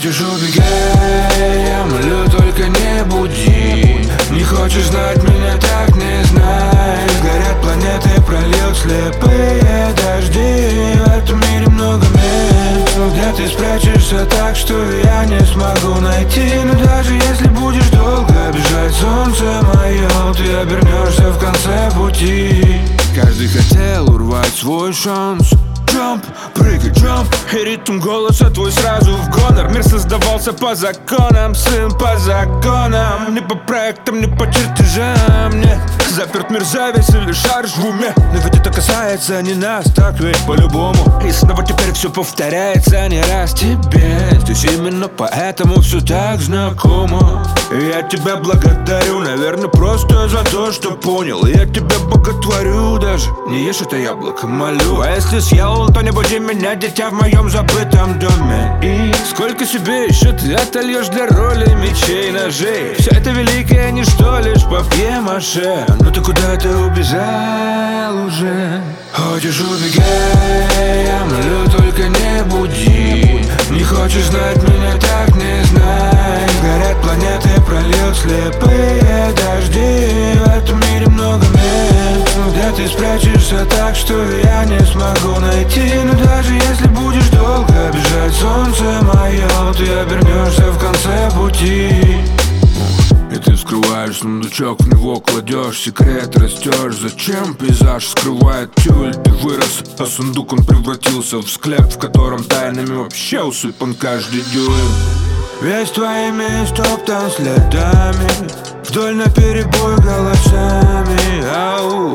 Хочешь убегай, я молю, только не буди. Не хочешь знать меня, так не знай. Горят планеты, прольют слепые дожди. В этом мире много мест, но где ты спрячешься так, что я не смогу найти. Но даже если будешь долго бежать, солнце мое, ты обернешься в конце пути. Каждый хотел урвать свой шанс. Джамп, прыгай, джамп. И ритм голоса твой сразу в гонор. Мир создавался по законам, сын по законам. Не по проектам, не по чертежам, нет. Заперт мир зависть или шарж в уме. Но ведь это касается не нас, так ведь по-любому. И снова теперь все повторяется не раз тебе. Здесь именно поэтому все так знакомо. И я тебя благодарю, наверное, просто за то, что понял. И я тебя боготворю даже. Не ешь это яблоко, молю. А если съел, то не буди меня, дитя, в моем забытом доме. И сколько себе еще ты отольешь для роли мечей, ножей. Все это великое ничто, лишь папье-маше. Ну ты куда-то убежал уже. Хочешь убегай, я молю, только не буди. Не хочешь знать меня, так не знай. Горят планеты, прольют слепые дожди. В этом мире много мест, но где ты спрячешься так, что я не смогу найти. Но даже если будешь долго бежать, солнце мое, ты обернешься в конце пути. И ты вскрываешь сундучок, в него кладешь секрет, растешь. Зачем пейзаж скрывает тюль? Ты вырос, а сундук он превратился в склеп, в котором тайнами вообще усыпан каждый дюйм. Весь твоими стоптан следами, вдоль наперебой голосами. Ау,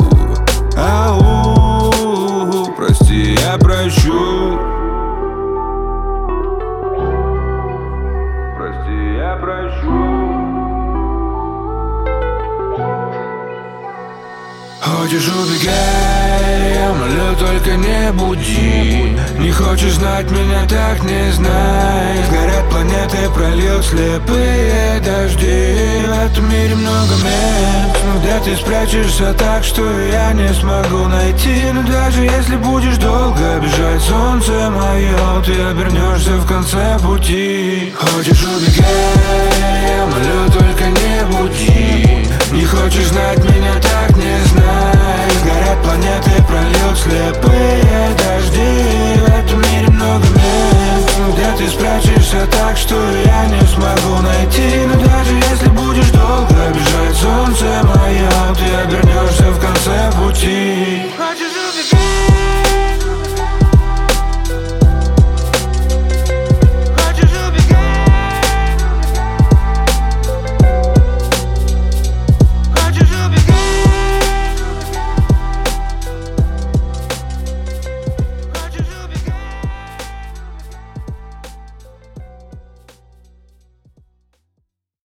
ау, прости, я прощу. Прости, я прощу. Хочешь убегай, я молю, только не буди. Не хочешь знать меня, так не знай. Горят планеты, прольют слепые дожди. В этом мире много мест, но где ты спрячешься так, что я не смогу найти. Но даже если будешь долго бежать, солнце мое, ты обернешься в конце пути. Хочешь убегай, я молю, только не буди. Не хочешь знать меня, так не знай.